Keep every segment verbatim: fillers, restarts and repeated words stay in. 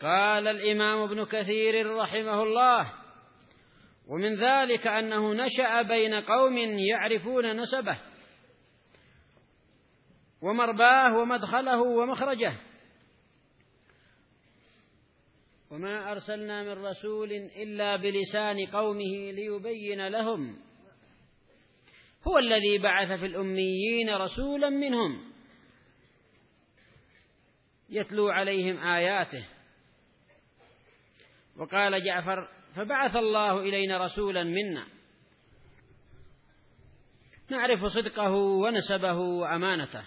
قال الإمام ابن كثير رحمه الله: ومن ذلك أنه نشأ بين قوم يعرفون نسبه ومرباه ومدخله ومخرجه، وما أرسلنا من رسول إلا بلسان قومه ليبين لهم، هو الذي بعث في الأميين رسولا منهم يتلو عليهم آياته. وقال جعفر: فبعث الله إلينا رسولا منا نعرف صدقه ونسبه وأمانته.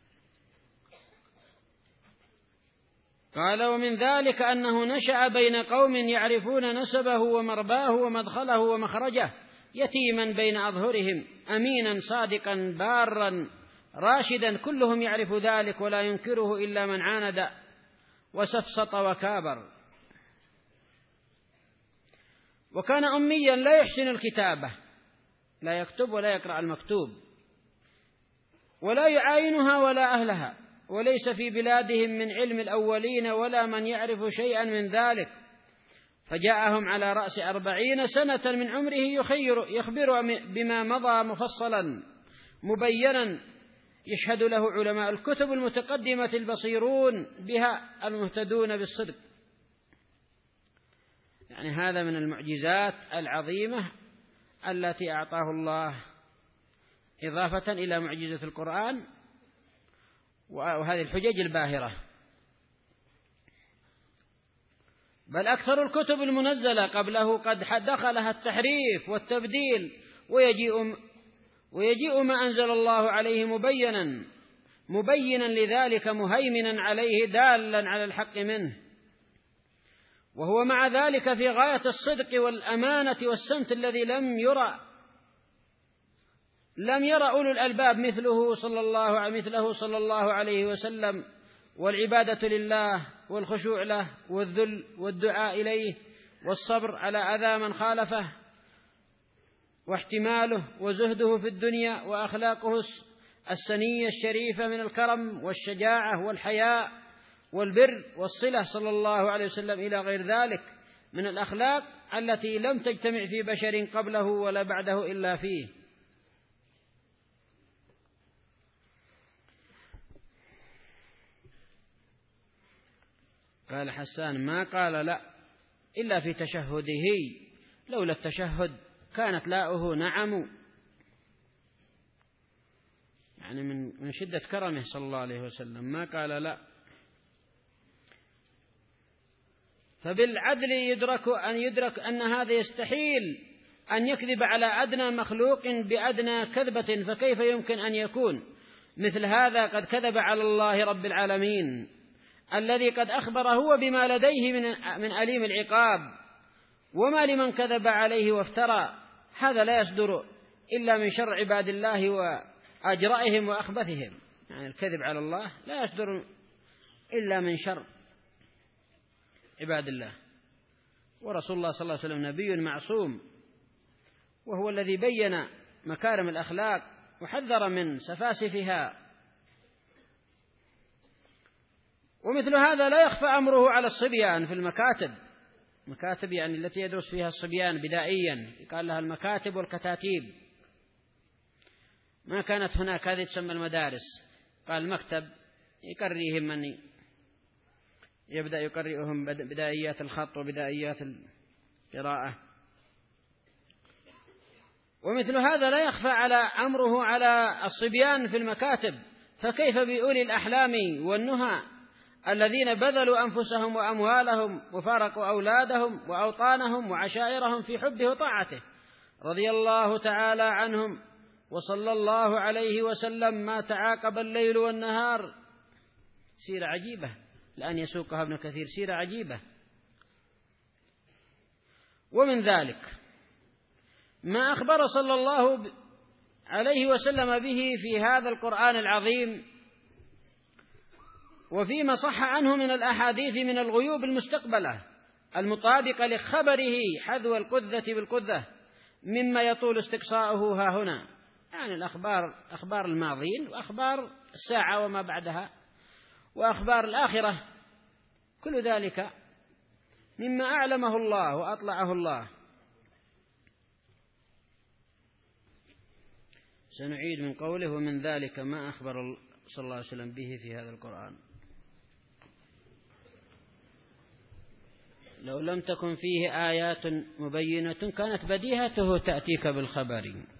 قال: ومن ذلك أنه نشأ بين قوم يعرفون نسبه ومرباه ومدخله ومخرجه، يتيما بين أظهرهم، أمينا صادقا بارا راشدا، كلهم يعرف ذلك ولا ينكره إلا من عاند وسفسط وكابر. وكان أميا لا يحسن الكتابة، لا يكتب ولا يقرأ المكتوب، ولا يعاينها ولا أهلها، وليس في بلادهم من علم الأولين ولا من يعرف شيئا من ذلك، فجاءهم على رأس أربعين سنة من عمره يخير يخبر بما مضى مفصلا مبينا، يشهد له علماء الكتب المتقدمة البصيرون بها المهتدون بالصدق. يعني هذا من المعجزات العظيمة التي أعطاه الله إضافة إلى معجزة القرآن وهذه الحجج الباهرة. بل أكثر الكتب المنزلة قبله قد دخلها التحريف والتبديل، ويجيء ويجيء ما أنزل الله عليه مبينا مبينا لذلك مهيمنا عليه دالا على الحق منه، وهو مع ذلك في غاية الصدق والأمانة والسمت الذي لم يرى لم يرى أولو الألباب مثله صلى الله مثله صلى الله عليه وسلم، والعبادة لله والخشوع له والذل والدعاء إليه والصبر على أذى من خالفه، واحتماله وزهده في الدنيا، وأخلاقه السنية الشريفة من الكرم والشجاعة والحياء والبر والصلة صلى الله عليه وسلم إلى غير ذلك من الأخلاق التي لم تجتمع في بشر قبله ولا بعده إلا فيه. قال حسان: ما قال لا إلا في تشهده، لولا التشهد كانت لاؤه نعم، يعني من من شدة كرمه صلى الله عليه وسلم ما قال لا. فبالعدل يدرك أن يدرك أن هذا يستحيل أن يكذب على أدنى مخلوق بأدنى كذبة، فكيف يمكن أن يكون مثل هذا قد كذب على الله رب العالمين الذي قد أخبر هو بما لديه من من أليم العقاب، وما لمن كذب عليه وافترى. هذا لا يصدر إلا من شر عباد الله وأجرائهم وأخبثهم، يعني الكذب على الله لا يصدر إلا من شر عباد الله. ورسول الله صلى الله عليه وسلم نبي معصوم، وهو الذي بين مكارم الأخلاق وحذر من سفاسفها. ومثل هذا لا يخفى أمره على الصبيان في المكاتب، مكاتب يعني التي يدرس فيها الصبيان بدائيا، يقال لها المكاتب والكتاتيب. ما كانت هناك هذه تسمى المدارس، قال مكتب يقريهم من يبدأ يقرئهم بدائيات الخط وبدائيات القراءة. ومثل هذا لا يخفى على أمره على الصبيان في المكاتب، فكيف بأولي الأحلام والنهى الذين بذلوا أنفسهم وأموالهم وفارقوا أولادهم وأوطانهم وعشائرهم في حبه وطاعته رضي الله تعالى عنهم وصلى الله عليه وسلم، ما تعاقب الليل والنهار. سيرة عجيبة لأن يسوقها ابن كثير، سيرة عجيبة. ومن ذلك ما أخبر صلى الله عليه وسلم به في هذا القرآن العظيم، وفيما صح عنه من الأحاديث من الغيوب المستقبلة المطابقة لخبره حذو القذة بالقذة، مما يطول استقصاؤه ها هنا، يعني الأخبار أخبار الماضين وأخبار الساعة وما بعدها وأخبار الآخرة، كل ذلك مما أعلمه الله وأطلعه الله. سنعيد من قوله: ومن ذلك ما أخبر صلى الله عليه وسلم به في هذا القرآن. لو لم تكن فيه آيات مبينة كانت بديهته تأتيك بالخبر.